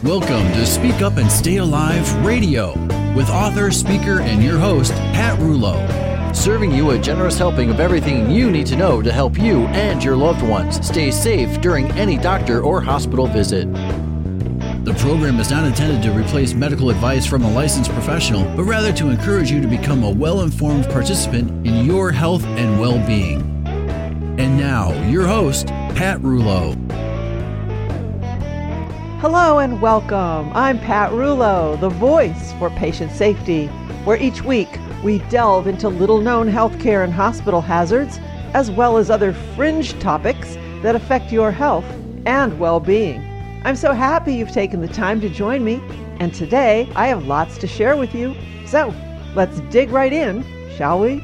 Welcome to Speak Up and Stay Alive Radio with author, speaker, and your host, Pat Rouleau. Serving you a generous helping of everything you need to know to help you and your loved ones stay safe during any doctor or hospital visit. The program is not intended to replace medical advice from a licensed professional, but rather to encourage you to become a well-informed participant in your health and well-being. And now, your host, Pat Rouleau. Hello and welcome. I'm Pat Rouleau, the voice for patient safety, where each week we delve into little-known healthcare and hospital hazards, as well as other fringe topics that affect your health and well-being. I'm so happy you've taken the time to join me, and today I have lots to share with you. So, let's dig right in, shall we?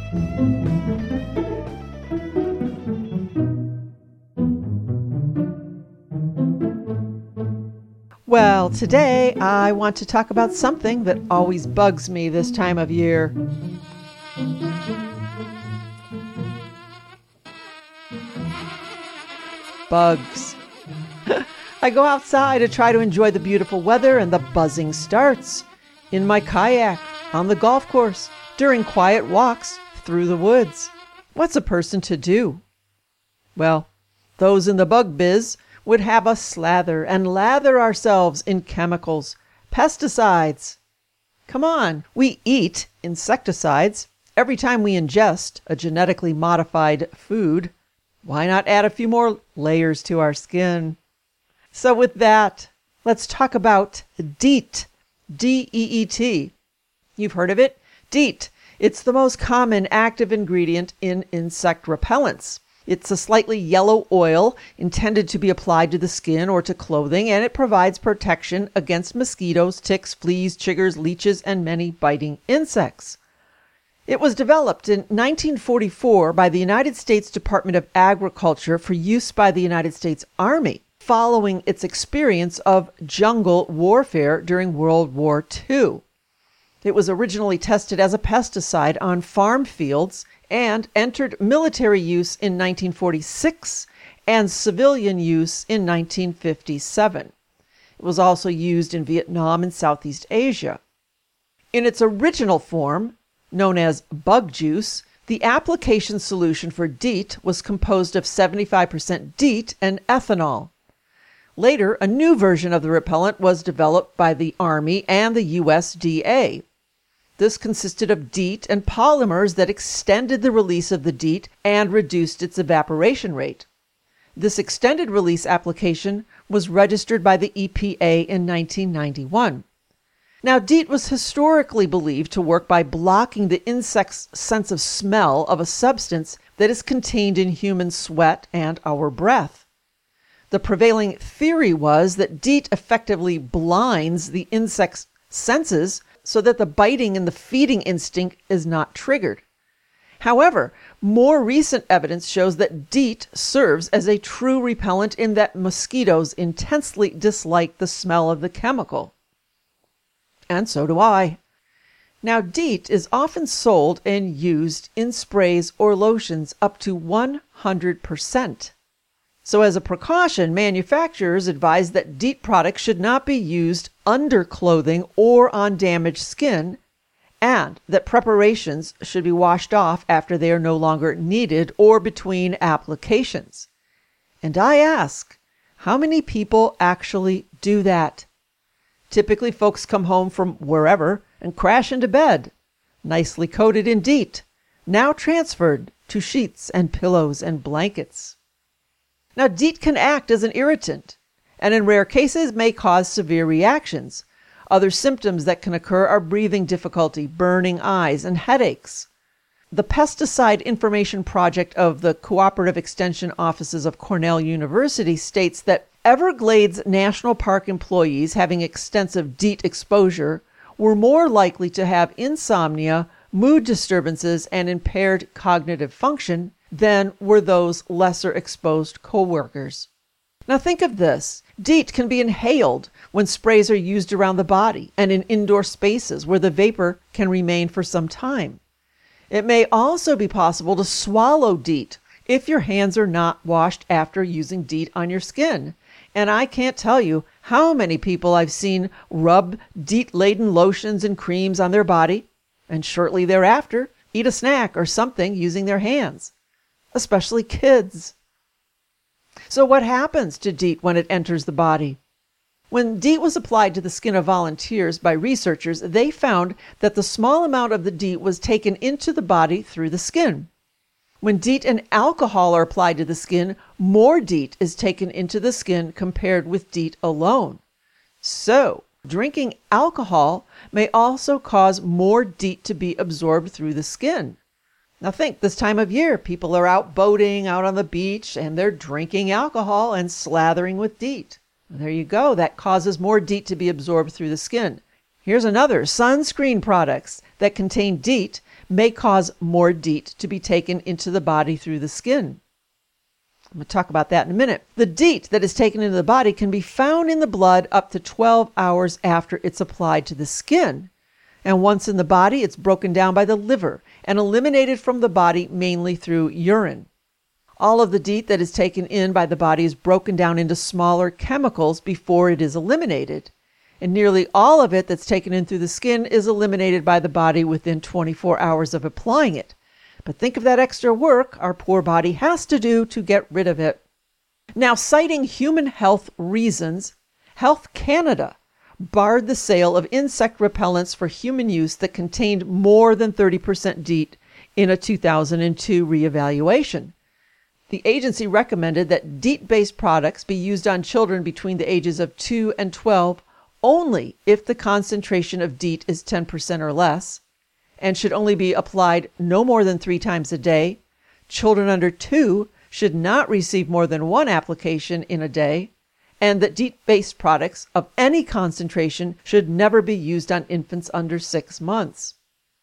Well, today I want to talk about something that always bugs me this time of year. Bugs. I go outside to try to enjoy the beautiful weather, and the buzzing starts. In my kayak, on the golf course, during quiet walks through the woods. What's a person to do? Well, those in the bug biz would have us slather and lather ourselves in chemicals, pesticides. Come on, we eat insecticides every time we ingest a genetically modified food. Why not add a few more layers to our skin? So with that, let's talk about DEET, D-E-E-T. You've heard of it? DEET. It's the most common active ingredient in insect repellents. It's a slightly yellow oil intended to be applied to the skin or to clothing, and it provides protection against mosquitoes, ticks, fleas, chiggers, leeches, and many biting insects. It was developed in 1944 by the United States Department of Agriculture for use by the United States Army, following its experience of jungle warfare during World War II. It was originally tested as a pesticide on farm fields and entered military use in 1946 and civilian use in 1957. It was also used in Vietnam and Southeast Asia. In its original form, known as bug juice, the application solution for DEET was composed of 75% DEET and ethanol. Later, a new version of the repellent was developed by the Army and the USDA. This consisted of DEET and polymers that extended the release of the DEET and reduced its evaporation rate. This extended release application was registered by the EPA in 1991. Now, DEET was historically believed to work by blocking the insect's sense of smell of a substance that is contained in human sweat and our breath. The prevailing theory was that DEET effectively blinds the insect's senses so that the biting and the feeding instinct is not triggered. However, more recent evidence shows that DEET serves as a true repellent in that mosquitoes intensely dislike the smell of the chemical. And so do I. Now, DEET is often sold and used in sprays or lotions up to 100%. So as a precaution, manufacturers advise that DEET products should not be used under clothing or on damaged skin, and that preparations should be washed off after they are no longer needed or between applications. And I ask, how many people actually do that? Typically, folks come home from wherever and crash into bed, nicely coated in DEET, now transferred to sheets and pillows and blankets. Now, DEET can act as an irritant, and in rare cases may cause severe reactions. Other symptoms that can occur are breathing difficulty, burning eyes, and headaches. The Pesticide Information Project of the Cooperative Extension Offices of Cornell University states that Everglades National Park employees having extensive DEET exposure were more likely to have insomnia, mood disturbances, and impaired cognitive function than were those lesser exposed coworkers. Now think of this. DEET can be inhaled when sprays are used around the body and in indoor spaces where the vapor can remain for some time. It may also be possible to swallow DEET if your hands are not washed after using DEET on your skin, And I can't tell you how many people I've seen rub DEET-laden lotions and creams on their body, and shortly thereafter eat a snack or something using their hands, especially kids. So what happens to DEET when it enters the body? When DEET was applied to the skin of volunteers by researchers, they found that the small amount of the DEET was taken into the body through the skin. When DEET and alcohol are applied to the skin, more DEET is taken into the skin compared with DEET alone. So, drinking alcohol may also cause more DEET to be absorbed through the skin. Now think, this time of year, people are out boating, out on the beach, and they're drinking alcohol and slathering with DEET. There you go. That causes more DEET to be absorbed through the skin. Here's another. Sunscreen products that contain DEET may cause more DEET to be taken into the body through the skin. I'm going to talk about that in a minute. The DEET that is taken into the body can be found in the blood up to 12 hours after it's applied to the skin. And once in the body, it's broken down by the liver and eliminated from the body mainly through urine. All of the DEET that is taken in by the body is broken down into smaller chemicals before it is eliminated. And nearly all of it that's taken in through the skin is eliminated by the body within 24 hours of applying it. But think of that extra work our poor body has to do to get rid of it. Now, citing human health reasons, Health Canada barred the sale of insect repellents for human use that contained more than 30% DEET in a 2002 reevaluation. The agency recommended that DEET-based products be used on children between the ages of 2 and 12 only if the concentration of DEET is 10% or less, and should only be applied no more than 3 times a day. Children under 2 should not receive more than 1 application in a day, and that DEET-based products of any concentration should never be used on infants under 6 months.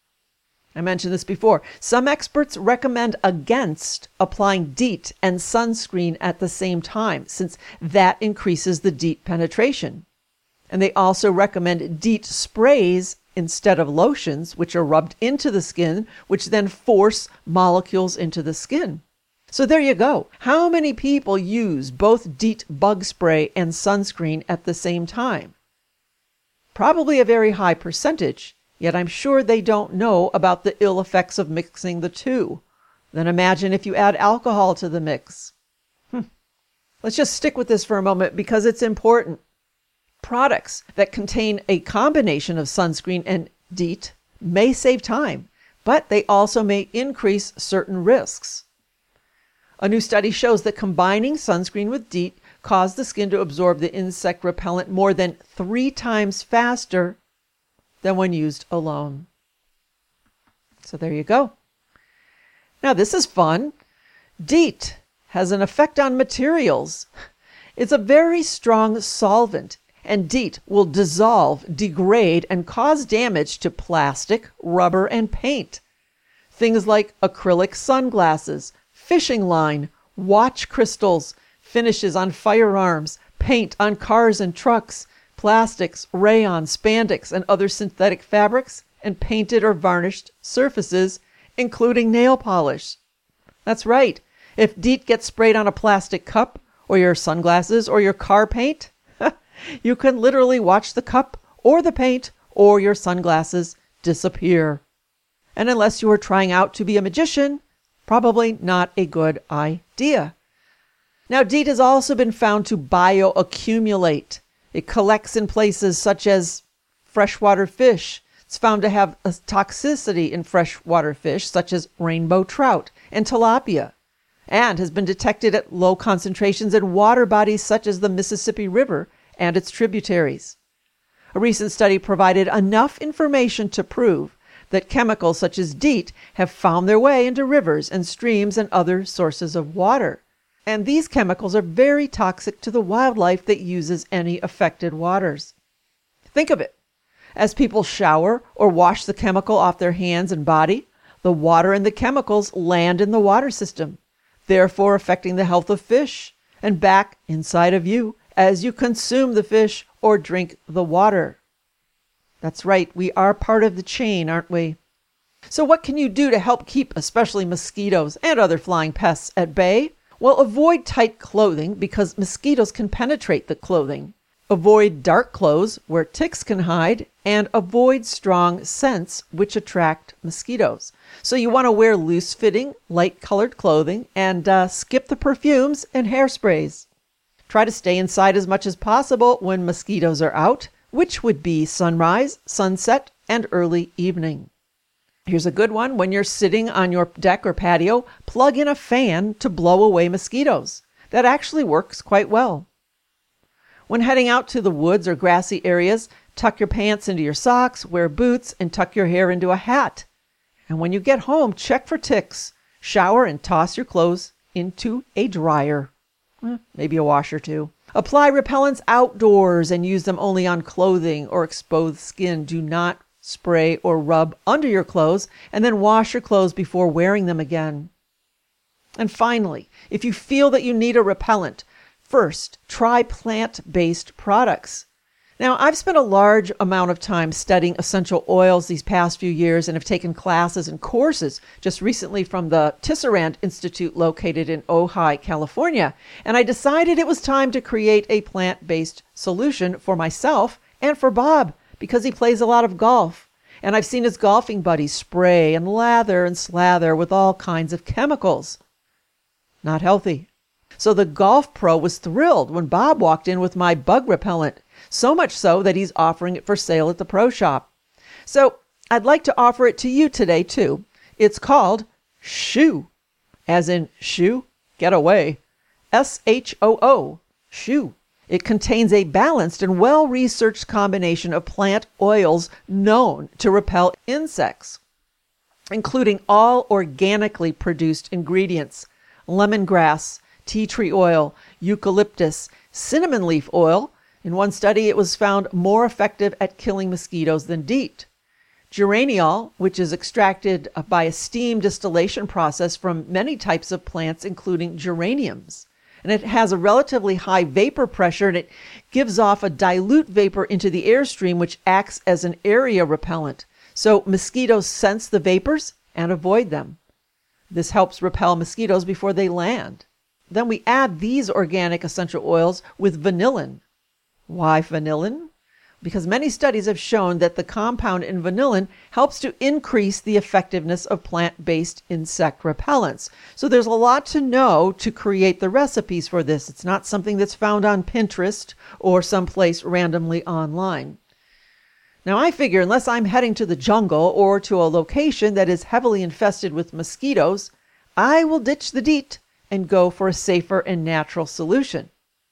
I mentioned this before. Some experts recommend against applying DEET and sunscreen at the same time, since that increases the DEET penetration. And they also recommend DEET sprays instead of lotions, which are rubbed into the skin, which then force molecules into the skin. So there you go. How many people use both DEET bug spray and sunscreen at the same time? Probably a very high percentage, yet I'm sure they don't know about the ill effects of mixing the two. Then imagine if you add alcohol to the mix. Let's just stick with this for a moment because it's important. Products that contain a combination of sunscreen and DEET may save time, but they also may increase certain risks. A new study shows that combining sunscreen with DEET caused the skin to absorb the insect repellent more than 3 times faster than when used alone. So there you go. Now this is fun. DEET has an effect on materials. It's a very strong solvent, and DEET will dissolve, degrade, and cause damage to plastic, rubber, and paint. Things like acrylic sunglasses, fishing line, watch crystals, finishes on firearms, paint on cars and trucks, plastics, rayon, spandex, and other synthetic fabrics, and painted or varnished surfaces, including nail polish. That's right. If DEET gets sprayed on a plastic cup, or your sunglasses, or your car paint, you can literally watch the cup, or the paint, or your sunglasses disappear. And unless you are trying out to be a magician, probably not a good idea. Now, DEET has also been found to bioaccumulate. It collects in places such as freshwater fish. It's found to have a toxicity in freshwater fish, such as rainbow trout and tilapia, and has been detected at low concentrations in water bodies such as the Mississippi River and its tributaries. A recent study provided enough information to prove that chemicals such as DEET have found their way into rivers and streams and other sources of water. And these chemicals are very toxic to the wildlife that uses any affected waters. Think of it. As people shower or wash the chemical off their hands and body, the water and the chemicals land in the water system, therefore affecting the health of fish and back inside of you as you consume the fish or drink the water. That's right, we are part of the chain, aren't we? So what can you do to help keep especially mosquitoes and other flying pests at bay? Well, avoid tight clothing because mosquitoes can penetrate the clothing. Avoid dark clothes where ticks can hide, and avoid strong scents which attract mosquitoes. So you want to wear loose-fitting, light-colored clothing and skip the perfumes and hairsprays. Try to stay inside as much as possible when mosquitoes are out, which would be sunrise, sunset, and early evening. Here's a good one. When you're sitting on your deck or patio, plug in a fan to blow away mosquitoes. That actually works quite well. When heading out to the woods or grassy areas, tuck your pants into your socks, wear boots, and tuck your hair into a hat. And when you get home, check for ticks. Shower and toss your clothes into a dryer. Maybe a washer too. Apply repellents outdoors and use them only on clothing or exposed skin. Do not spray or rub under your clothes, and then wash your clothes before wearing them again. And finally, if you feel that you need a repellent, first, try plant-based products. Now, I've spent a large amount of time studying essential oils these past few years and have taken classes and courses just recently from the Tisserand Institute located in Ojai, California, and I decided it was time to create a plant-based solution for myself and for Bob because he plays a lot of golf, and I've seen his golfing buddies spray and lather and slather with all kinds of chemicals. Not healthy. So the golf pro was thrilled when Bob walked in with my bug repellent, so much so that he's offering it for sale at the pro shop. So I'd like to offer it to you today too. It's called Shoo, as in shoo, get away. SHOO, Shoo. It contains a balanced and well-researched combination of plant oils known to repel insects, including all organically produced ingredients: lemongrass, tea tree oil, eucalyptus, cinnamon leaf oil. In one study, it was found more effective at killing mosquitoes than DEET. Geraniol, which is extracted by a steam distillation process from many types of plants, including geraniums. And it has a relatively high vapor pressure, and it gives off a dilute vapor into the airstream, which acts as an area repellent. So mosquitoes sense the vapors and avoid them. This helps repel mosquitoes before they land. Then we add these organic essential oils with vanillin. Why vanillin? Because many studies have shown that the compound in vanillin helps to increase the effectiveness of plant-based insect repellents. So there's a lot to know to create the recipes for this. It's not something that's found on Pinterest or someplace randomly online. Now I figure unless I'm heading to the jungle or to a location that is heavily infested with mosquitoes, I will ditch the DEET and go for a safer and natural solution.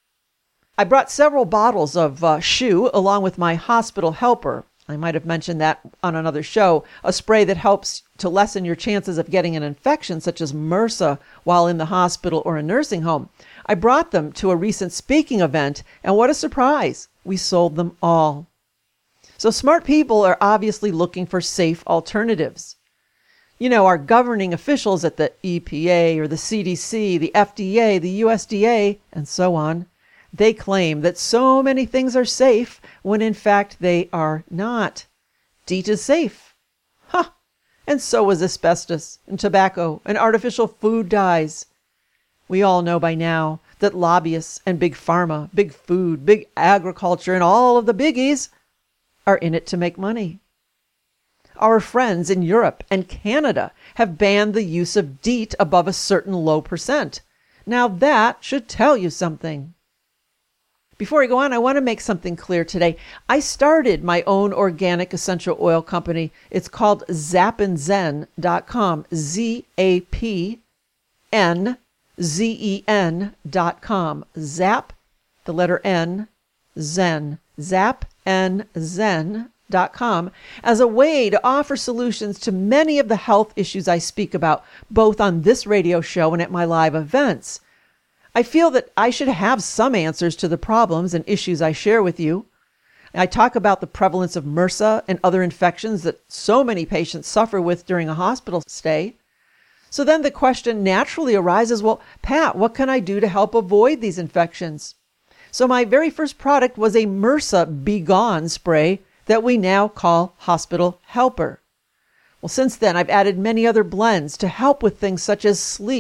I brought several bottles of Shoo along with my hospital helper. I might have mentioned that on another show, a spray that helps to lessen your chances of getting an infection such as MRSA while in the hospital or a nursing home. I brought them to a recent speaking event, and what a surprise! We sold them all. So smart people are obviously looking for safe alternatives. You know, our governing officials at the EPA or the CDC, the FDA, the USDA, and so on, they claim that so many things are safe when in fact they are not. DEET is safe. Huh! And so is asbestos and tobacco and artificial food dyes. We all know by now that lobbyists and big pharma, big food, big agriculture, and all of the biggies are in it to make money. Our friends in Europe and Canada have banned the use of DEET above a certain low percent. Now that should tell you something. Before I go on, I want to make something clear today. I started my own organic essential oil company. It's called zapnzen.com, ZAPNZEN.com. Zap, the letter N, Zen, zapnzen.com, as a way to offer solutions to many of the health issues I speak about, both on this radio show and at my live events. I feel that I should have some answers to the problems and issues I share with you. I talk about the prevalence of MRSA and other infections that so many patients suffer with during a hospital stay. So then the question naturally arises, well, Pat, what can I do to help avoid these infections? So my very first product was a MRSA Be Gone spray that we now call Hospital Helper. Well, since then, I've added many other blends to help with things such as sleep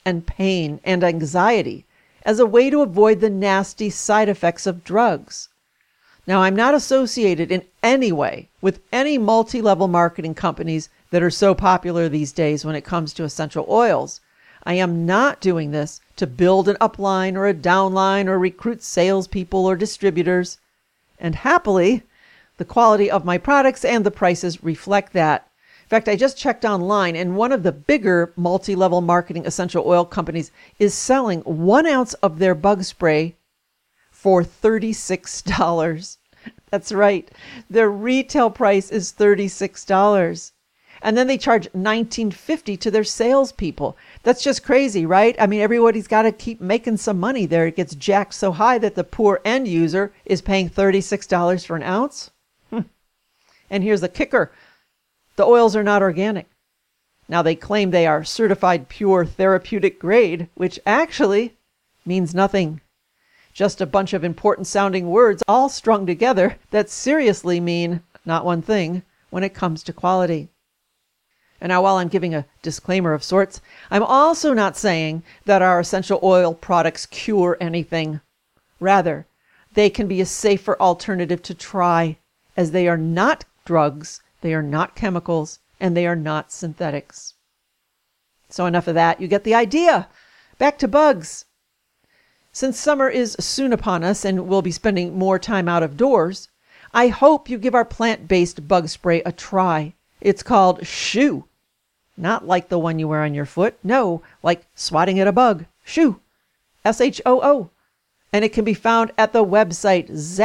and pain and anxiety as a way to avoid the nasty side effects of drugs. Now, I'm not associated in any way with any multi-level marketing companies that are so popular these days when it comes to essential oils. I am not doing this to build an upline or a downline or recruit salespeople or distributors. And happily, the quality of my products and the prices reflect that. In fact, I just checked online, and one of the bigger multi-level marketing essential oil companies is selling 1 ounce of their bug spray for $36. That's right. Their retail price is $36. And then they charge $19.50 to their salespeople. That's just crazy, right? I mean, everybody's got to keep making some money there. It gets jacked so high that the poor end user is paying $36 for an ounce. And here's the kicker. The oils are not organic. Now, they claim they are certified pure therapeutic grade, which actually means nothing. Just a bunch of important sounding words all strung together that seriously mean not one thing when it comes to quality. And now, while I'm giving a disclaimer of sorts, I'm also not saying that our essential oil products cure anything. Rather, they can be a safer alternative to try, as they are not drugs, they are not chemicals, and they are not synthetics. So enough of that. You get the idea. Back to bugs. Since summer is soon upon us and we'll be spending more time out of doors, I hope you give our plant-based bug spray a try. It's called Shoo. Not like the one you wear on your foot. No, like swatting at a bug. Shoo. S-H-O-O. And it can be found at the website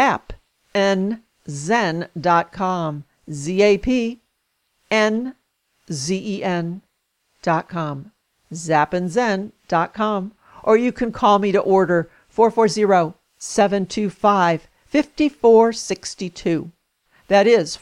zapnzen.com. zapnzen.com. zapnzen.com. Or you can call me to order 440-725-5462. That is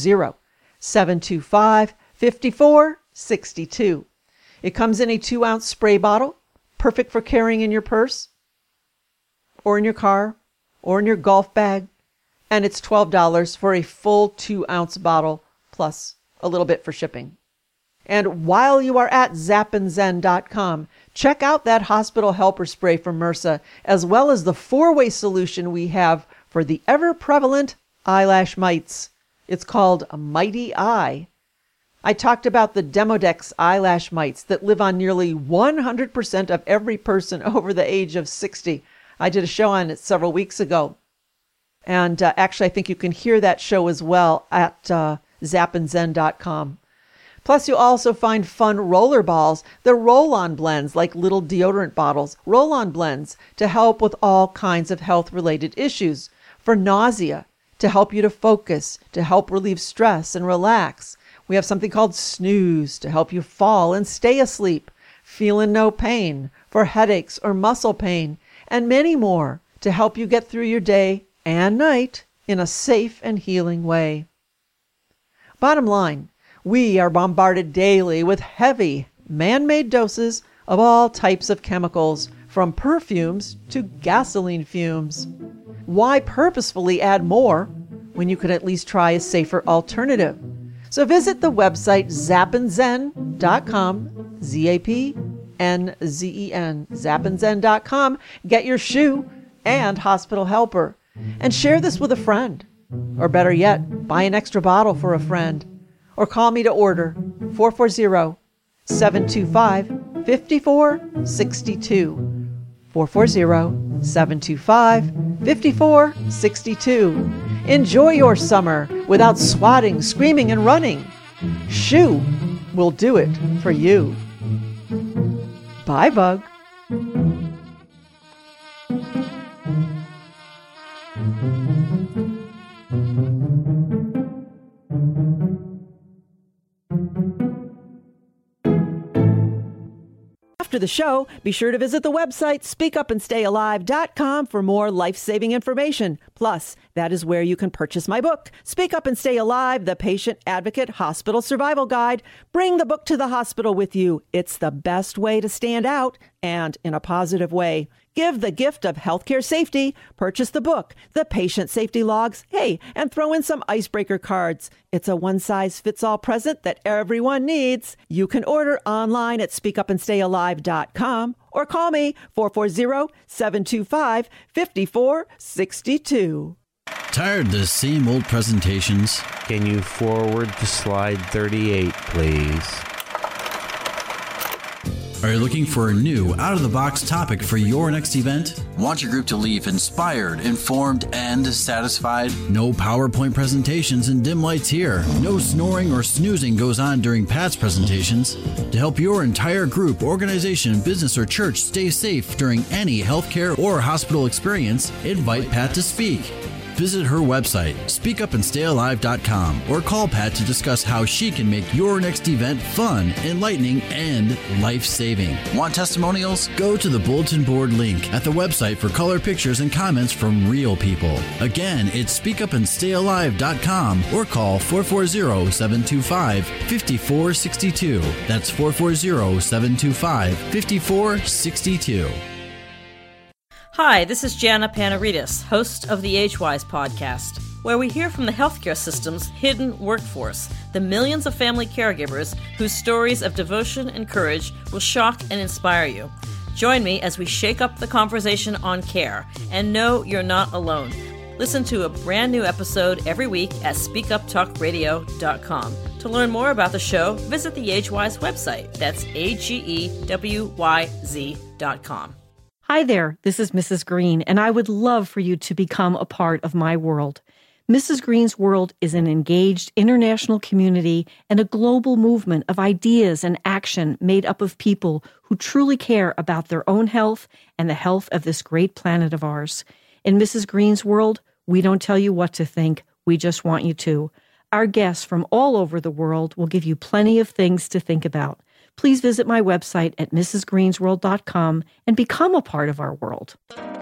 440-725-5462. It comes in a 2-ounce spray bottle, perfect for carrying in your purse, or in your car, or in your golf bag, and it's $12 for a full 2-ounce bottle, plus a little bit for shipping. And while you are at zapnzen.com, check out that hospital helper spray from MRSA, as well as the 4-way solution we have for the ever-prevalent eyelash mites. It's called Mighty Eye. I talked about the Demodex eyelash mites that live on nearly 100% of every person over the age of 60. I did a show on it several weeks ago. And actually, I think you can hear that show as well at zapnzen.com. Plus, you'll also find fun roller balls, the roll-on blends, like little deodorant bottles, roll-on blends to help with all kinds of health-related issues. For nausea, to help you to focus, to help relieve stress and relax. We have something called Snooze to help you fall and stay asleep, feeling no pain, for headaches or muscle pain, and many more to help you get through your day and night in a safe and healing way. Bottom line, we are bombarded daily with heavy, man-made doses of all types of chemicals, from perfumes to gasoline fumes. Why purposefully add more when you could at least try a safer alternative? So visit the website zapnzen.com, zapnzen, zapnzen.com, get your Shoo and hospital helper, and share this with a friend. Or better yet, buy an extra bottle for a friend. Or call me to order 440-725-5462. 440-725-5462. Enjoy your summer without swatting, screaming, and running. Shoo will do it for you. Bye, Bug. After the show, be sure to visit the website speakupandstayalive.com for more life-saving information. Plus, that is where you can purchase my book, Speak Up and Stay Alive, The Patient Advocate Hospital Survival Guide. Bring the book to the hospital with you. It's the best way to stand out, and in a positive way. Give the gift of healthcare safety. Purchase the book, The Patient Safety Logs. Hey, and throw in some icebreaker cards. It's a one-size-fits-all present that everyone needs. You can order online at speakupandstayalive.com or call me 440-725-5462. Tired of the same old presentations? Can you forward to slide 38, please? Are you looking for a new, out-of-the-box topic for your next event? Want your group to leave inspired, informed, and satisfied? No PowerPoint presentations and dim lights here. No snoring or snoozing goes on during Pat's presentations. To help your entire group, organization, business, or church stay safe during any healthcare or hospital experience, invite Pat to speak. Visit her website, speakupandstayalive.com, or call Pat to discuss how she can make your next event fun, enlightening, and life-saving. Want testimonials? Go to the bulletin board link at the website for color pictures and comments from real people. Again, it's speakupandstayalive.com or call 440-725-5462. That's 440-725-5462. Hi, this is Jana Panaridis, host of the AgeWise podcast, where we hear from the healthcare system's hidden workforce, the millions of family caregivers whose stories of devotion and courage will shock and inspire you. Join me as we shake up the conversation on care, and know you're not alone. Listen to a brand new episode every week at speakuptalkradio.com. To learn more about the show, visit the AgeWise website. That's AGEWYZ.com. Hi there, this is Mrs. Green, and I would love for you to become a part of my world. Mrs. Green's World is an engaged international community and a global movement of ideas and action made up of people who truly care about their own health and the health of this great planet of ours. In Mrs. Green's World, we don't tell you what to think, we just want you to. Our guests from all over the world will give you plenty of things to think about. Please visit my website at mrsgreensworld.com and become a part of our world.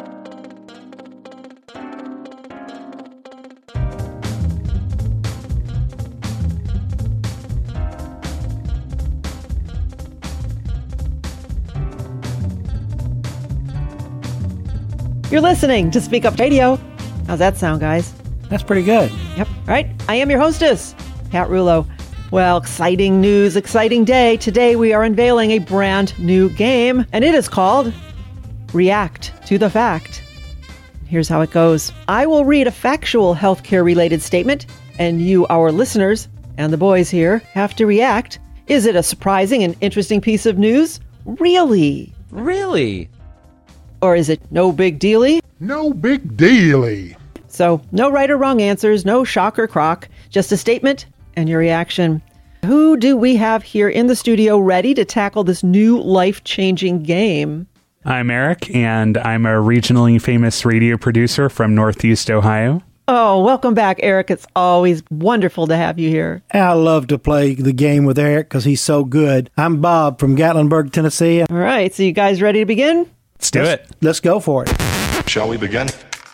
You're listening to Speak Up Radio. How's that sound, guys? That's pretty good. Yep. All right. I am your hostess, Pat Rulo. Well, exciting news, exciting day. Today we are unveiling a brand new game, and it is called React to the Fact. Here's how it goes. I will read a factual healthcare-related statement, and you, our listeners, and the boys here, have to react. Is it a surprising and interesting piece of news? Really? Really? Or is it no big dealy? No big dealy. So, no right or wrong answers, no shock or crock, just a statement and your reaction. Who do we have here in the studio ready to tackle this new life-changing game? I'm Eric, and I'm a regionally famous radio producer from Northeast Ohio. Oh, welcome back, Eric. It's always wonderful to have you here. I love to play the game with Eric because he's so good. I'm Bob from Gatlinburg, Tennessee. All right, so you guys ready to begin? Let's do it. Let's go for it. Shall we begin?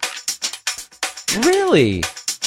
Really?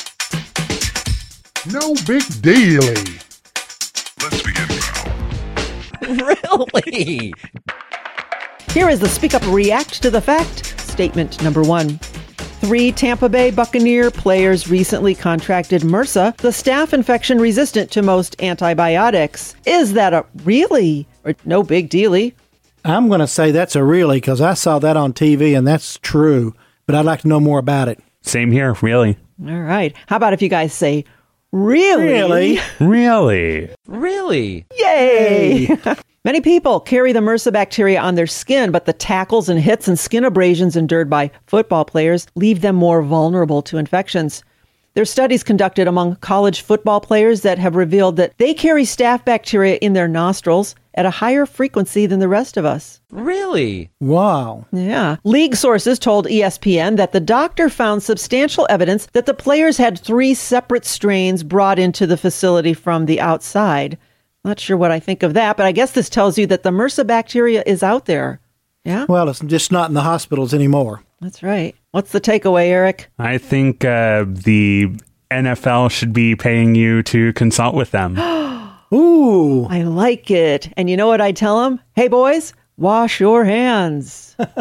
No big dealy. Let's begin now. Really? Here is the Speak Up React to the Fact statement number 1. 3 Tampa Bay Buccaneer players recently contracted MRSA, the staph infection resistant to most antibiotics. Is that a really or no big dealy? I'm going to say that's a really because I saw that on TV and that's true, but I'd like to know more about it. Same here, really. All right. How about if you guys say, really? Really? Really? Really? Yay! Many people carry the MRSA bacteria on their skin, but the tackles and hits and skin abrasions endured by football players leave them more vulnerable to infections. There are studies conducted among college football players that have revealed that they carry staph bacteria in their nostrils at a higher frequency than the rest of us. Really? Wow. Yeah. League sources told ESPN that the doctor found substantial evidence that the players had 3 separate strains brought into the facility from the outside. Not sure what I think of that, but I guess this tells you that the MRSA bacteria is out there. Yeah? Well, it's just not in the hospitals anymore. That's right. What's the takeaway, Eric? I think the NFL should be paying you to consult with them. Ooh. I like it. And you know what I tell them? Hey, boys, wash your hands. All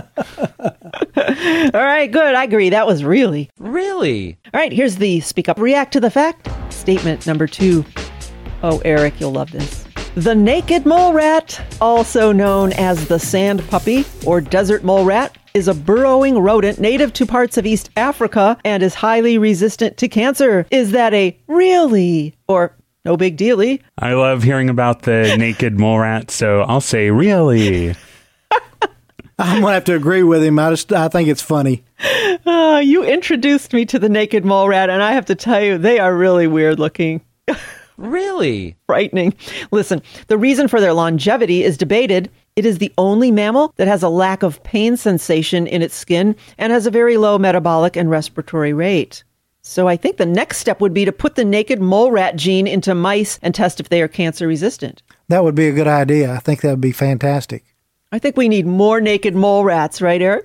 right, good. I agree. That was really. Really? All right, here's the Speak Up, React to the Fact statement number 2. Oh, Eric, you'll love this. The naked mole rat, also known as the sand puppy or desert mole rat, is a burrowing rodent native to parts of East Africa and is highly resistant to cancer. Is that a really or no big dealy? I love hearing about the naked mole rat, so I'll say really. I'm going to have to agree with him. I think it's funny. You introduced me to the naked mole rat, and I have to tell you, they are really weird looking. Really? Frightening. Listen, the reason for their longevity is debated. It is the only mammal that has a lack of pain sensation in its skin and has a very low metabolic and respiratory rate. So I think the next step would be to put the naked mole rat gene into mice and test if they are cancer resistant. That would be a good idea. I think that would be fantastic. I think we need more naked mole rats, right, Eric?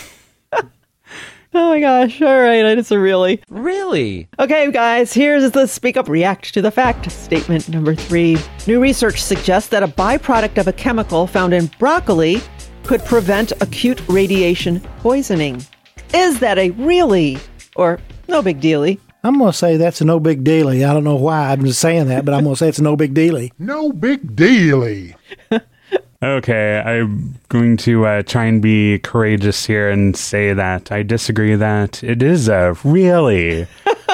Oh my gosh. All right. It's a really. Really? Okay, guys, here's the Speak Up, React to the Fact statement number 3. New research suggests that a byproduct of a chemical found in broccoli could prevent acute radiation poisoning. Is that a really or no big dealy? I'm going to say that's a no big dealy. I don't know why I'm just saying that, but I'm going to say it's a no big dealy. No big dealy. Okay, I'm going to try and be courageous here and say that I disagree that it is a really.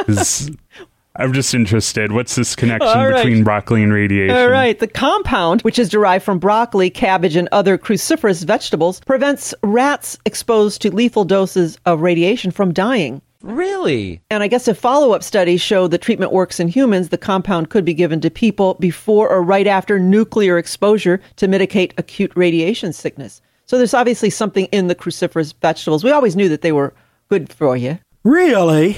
I'm just interested. What's this connection between broccoli and radiation? All right. The compound, which is derived from broccoli, cabbage, and other cruciferous vegetables, prevents rats exposed to lethal doses of radiation from dying. Really? And I guess if follow-up studies show the treatment works in humans, the compound could be given to people before or right after nuclear exposure to mitigate acute radiation sickness. So there's obviously something in the cruciferous vegetables. We always knew that they were good for you. Really?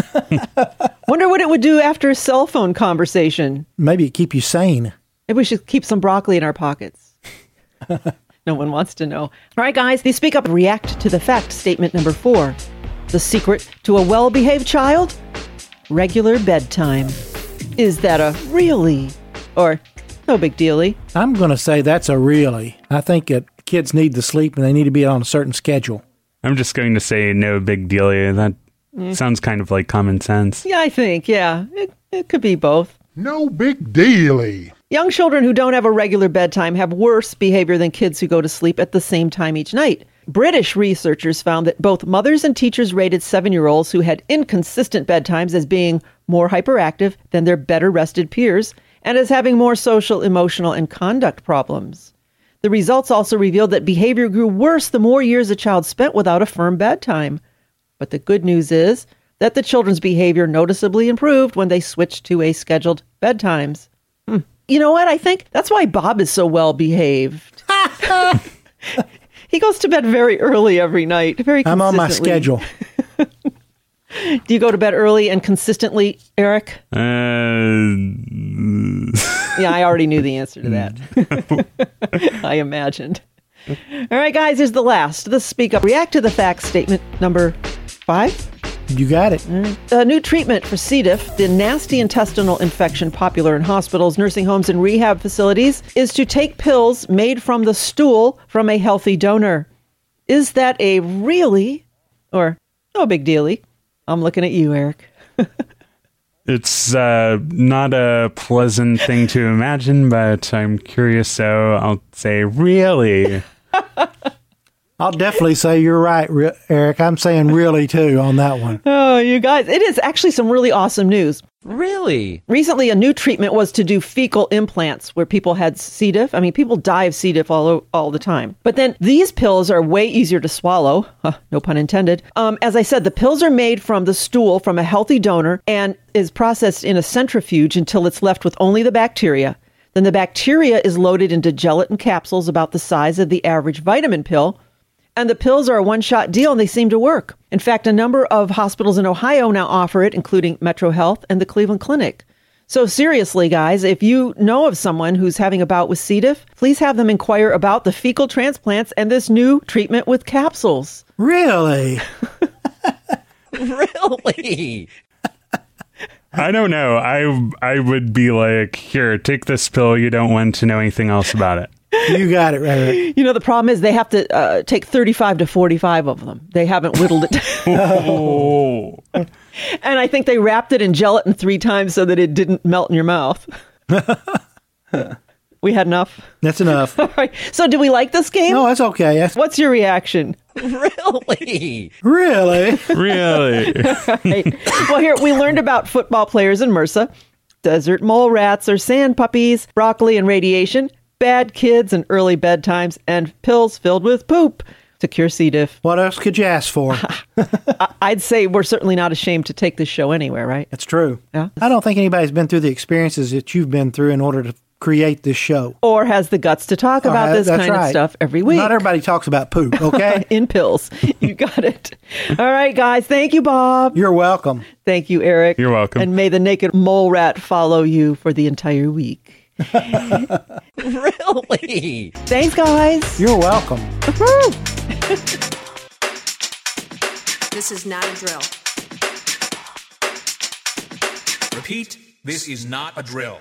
Wonder what it would do after a cell phone conversation. Maybe it keep you sane. Maybe we should keep some broccoli in our pockets. No one wants to know. All right, guys, the Speak Up, React to the Fact statement number 4. The secret to a well-behaved child? Regular bedtime. Is that a really or no big dealy? I'm going to say that's a really. I think that kids need to sleep and they need to be on a certain schedule. I'm just going to say no big dealy. That sounds kind of like common sense. Yeah, I think, yeah. It could be both. No big dealy. Young children who don't have a regular bedtime have worse behavior than kids who go to sleep at the same time each night. British researchers found that both mothers and teachers rated 7-year-olds who had inconsistent bedtimes as being more hyperactive than their better rested peers and as having more social, emotional, and conduct problems. The results also revealed that behavior grew worse the more years a child spent without a firm bedtime. But the good news is that the children's behavior noticeably improved when they switched to a scheduled bedtimes. You know what? I think that's why Bob is so well behaved. He goes to bed very early every night, very consistently. I'm on my schedule. Do you go to bed early and consistently, Eric? Yeah, I already knew the answer to that. I imagined. All right, guys, here's the last. The Speak Up, React to the Fact statement number 5. You got it. A new treatment for C. diff, the nasty intestinal infection popular in hospitals, nursing homes, and rehab facilities, is to take pills made from the stool from a healthy donor. Is that a really or no big dealy? I'm looking at you, Eric. It's not a pleasant thing to imagine, but I'm curious, so I'll say really. I'll definitely say you're right, Eric. I'm saying really, too, on that one. Oh, you guys, it is actually some really awesome news. Really? Recently, a new treatment was to do fecal implants where people had C. diff. I mean, people die of C. diff all the time. But then these pills are way easier to swallow. No pun intended. As I said, the pills are made from the stool from a healthy donor and is processed in a centrifuge until it's left with only the bacteria. Then the bacteria is loaded into gelatin capsules about the size of the average vitamin pill. And the pills are a one-shot deal, and they seem to work. In fact, a number of hospitals in Ohio now offer it, including Metro Health and the Cleveland Clinic. So seriously, guys, if you know of someone who's having a bout with C. diff, please have them inquire about the fecal transplants and this new treatment with capsules. Really? Really? I don't know. I would be like, here, take this pill. You don't want to know anything else about it. You got it, right. You know, the problem is they have to take 35 to 45 of them. They haven't whittled it. Oh. And I think they wrapped it in gelatin 3 times so that it didn't melt in your mouth. We had enough? That's enough. All right. So do we like this game? No, that's okay. What's your reaction? Really? Really? Really? Right. Well, here, we learned about football players in MRSA, desert mole rats or sand puppies, broccoli and radiation, bad kids and early bedtimes, and pills filled with poop to cure C. diff. What else could you ask for? I'd say we're certainly not ashamed to take this show anywhere, right? That's true. Yeah. I don't think anybody's been through the experiences that you've been through in order to create this show. Or has the guts to talk about this kind of stuff every week. Not everybody talks about poop, okay? In pills. You got it. All right, guys. Thank you, Bob. You're welcome. Thank you, Eric. You're welcome. And may the naked mole rat follow you for the entire week. Really? Thanks, guys. You're welcome. This is not a drill. Repeat, this is not a drill.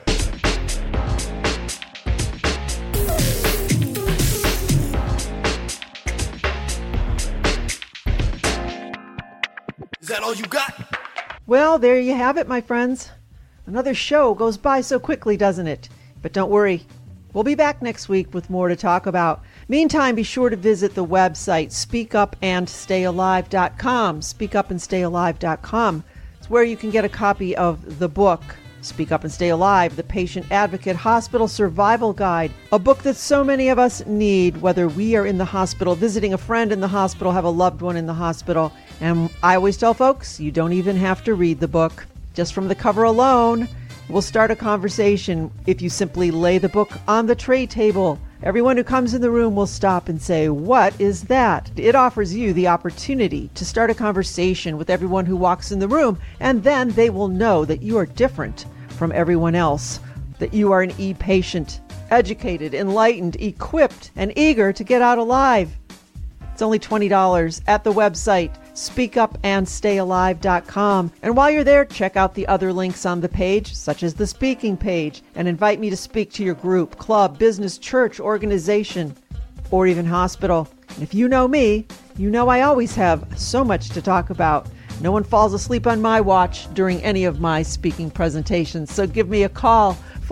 Is that all you got? Well, there you have it, my friends. Another show goes by so quickly, doesn't it? But don't worry. We'll be back next week with more to talk about. Meantime, be sure to visit the website speakupandstayalive.com. Speakupandstayalive.com. It's where you can get a copy of the book, Speak Up and Stay Alive, the Patient Advocate Hospital Survival Guide, a book that so many of us need, whether we are in the hospital, visiting a friend in the hospital, have a loved one in the hospital. And I always tell folks, you don't even have to read the book. Just from the cover alone, we'll start a conversation if you simply lay the book on the tray table. Everyone who comes in the room will stop and say, "What is that?" It offers you the opportunity to start a conversation with everyone who walks in the room, and then they will know that you are different from everyone else, that you are an e-patient, educated, enlightened, equipped, and eager to get out alive. It's only $20 at the website, speakupandstayalive.com. And while you're there, check out the other links on the page, such as the speaking page, and invite me to speak to your group, club, business, church, organization, or even hospital. And if you know me, you know I always have so much to talk about. No one falls asleep on my watch during any of my speaking presentations, so give me a call,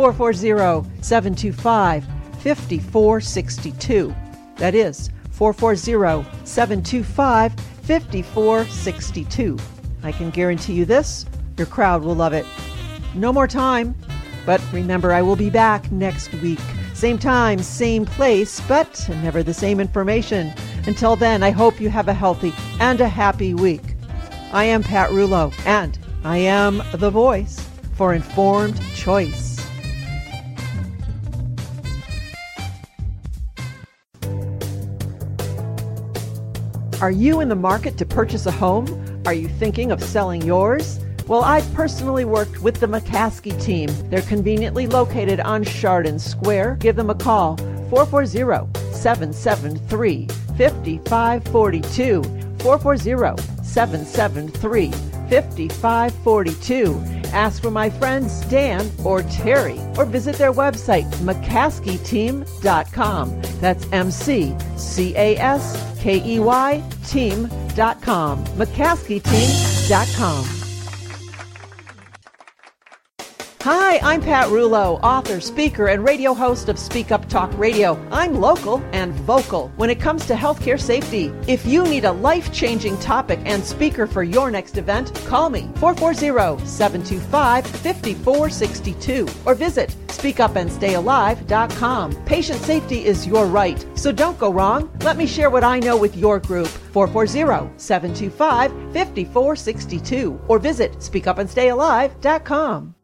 440-725-5462. That is 440-725-5462. I can guarantee you this, your crowd will love it. No more time, but remember, I will be back next week. Same time, same place, but never the same information. Until then, I hope you have a healthy and a happy week. I am Pat Rouleau, and I am the voice for informed choice. Are you in the market to purchase a home? Are you thinking of selling yours? Well, I've personally worked with the McCaskey team. They're conveniently located on Chardon Square. Give them a call, 440-773-5542. 440-773-5542. Ask for my friends Dan or Terry, or visit their website, McCaskeyteam.com. That's McCaskey team.com. McCaskeyteam.com. Hi, I'm Pat Rouleau, author, speaker, and radio host of Speak Up Talk Radio. I'm local and vocal when it comes to healthcare safety. If you need a life-changing topic and speaker for your next event, call me, 440-725-5462, or visit speakupandstayalive.com. Patient safety is your right, so don't go wrong. Let me share what I know with your group, 440-725-5462, or visit speakupandstayalive.com.